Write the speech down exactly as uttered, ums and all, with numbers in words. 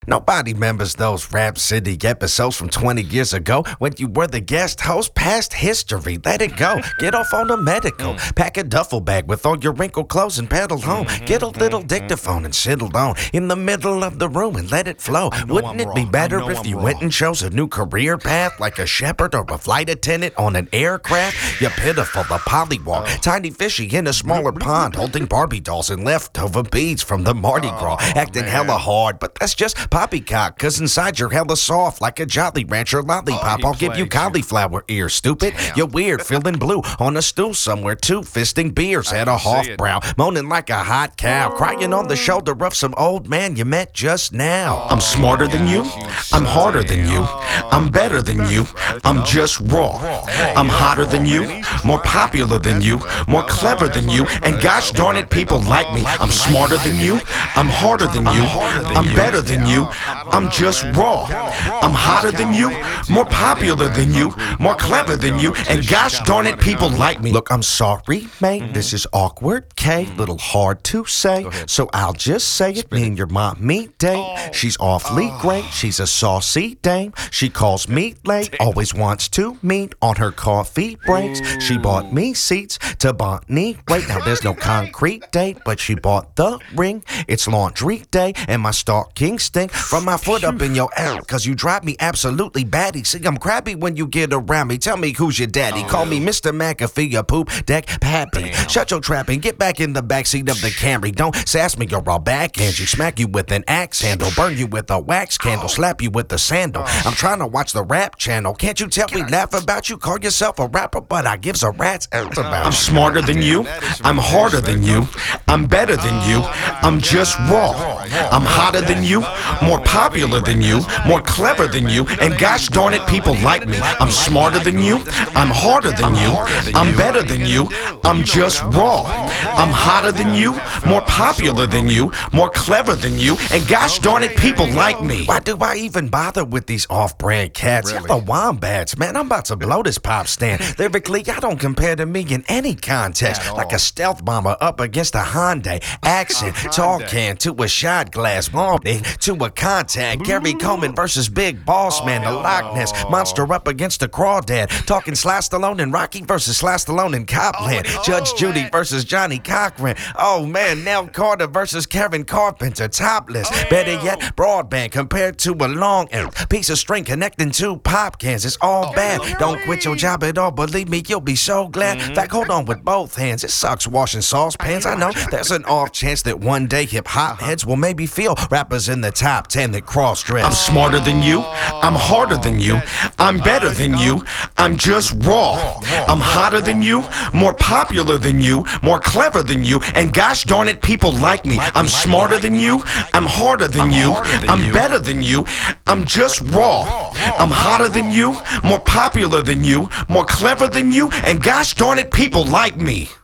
Nobody remembers those Rap City episodes from twenty years ago when you were the guest host. Past history, let it go. Get off on the medical. Pack a duffel bag with all your wrinkled clothes and pedal home. Get a little dictaphone and settle on in the middle of the room and let it flow. Wouldn't it be better if you went and chose a new career path like a shepherd or a flight attendant on an aircraft? You're pitiful, the pollywog, tiny fishy in a smaller pond, holding Barbie dolls and leftover beads from the Mardi Gras, acting hella hard, but that's just poppycock, cause inside you're hella soft like a Jolly Rancher lollipop. Oh, I'll give you cauliflower ears, stupid. Damn. You're weird, feeling blue on a stool somewhere, two fisting beers at a half brow, moaning like a hot cow, crying on the shoulder of some old man you met just now. I'm smarter than you, I'm harder than you, I'm better than you, I'm just raw. I'm hotter than you, more popular than you, more clever than you, and gosh darn it, people like me. I'm smarter than you, I'm harder than you, I'm better than you, I'm just raw. I'm hotter than you, more popular than you, more clever than you, and gosh darn it, people like me. Look, I'm sorry, mate, this is awkward, K, little hard to say, so I'll just say it. Me and your mommy date, she's awfully great, she's a saucy dame, she calls me late, always wants to meet on her coffee breaks. She bought me seats to Bonnie. Wait, now there's no concrete date, but she bought the ring. It's laundry day, and my stockings stink from my foot up in your air, cause you drive me absolutely batty. See, I'm crabby when you get around me. Tell me who's your daddy. Call me Mister McAfee, a poop deck pappy. Shut your trap and get back in the backseat of the Camry. Don't sass me, you're all backhand. You smack you with an axe handle, burn you with a wax candle, slap you with a sandal. I'm trying to watch the rap channel. Can't you tell we laugh about you? Call yourself a rapper, but I gives a rat's ass about. I'm smarter than you, I'm harder than you, I'm better than you, I'm just raw. I'm hotter than you, more popular than you, more clever than you, and gosh darn it, people like me. I'm smarter than you, I'm harder than you, I'm better than you, I'm just raw. I'm hotter than you, more popular than you, more clever than you, and gosh darn it, people like me. Why do I even bother with these off-brand cats? Y'all the wombats, man. I'm about to blow this pop stand. Lyrically, y'all don't compare to me in any context. Like a stealth bomber up against a Hyundai accent, tall can to a shot glass, bombing to a contact. Gary Coleman versus Big Boss Man, the Loch Ness monster up against a crawdad. Talking Sly Stallone and Rocky versus Sly Stallone and Copland. Judge Judy versus Johnny Cochran. Oh man, Nell Carter versus Kevin Carpenter. Topless, better yet, broadband compared to a long piece of string connecting two pop cans. It's all bad. Don't quit your job at all. Believe me, you'll be so glad. In fact, hold on with both hands. It sucks washing saucepans. I know there's an off chance that one day hip hop heads will maybe feel rappers in the top ten that cross dress. I'm smarter than you. I'm harder than you. I'm better than you. I'm just raw. I'm hotter than you. More popular than you. More clever than you. And gosh darn it, people like me. I'm smarter than you. I'm harder than you. I'm better than you. I'm just raw. I'm hotter than you. More popular than you. More clever than you. And gosh darn it, people like me.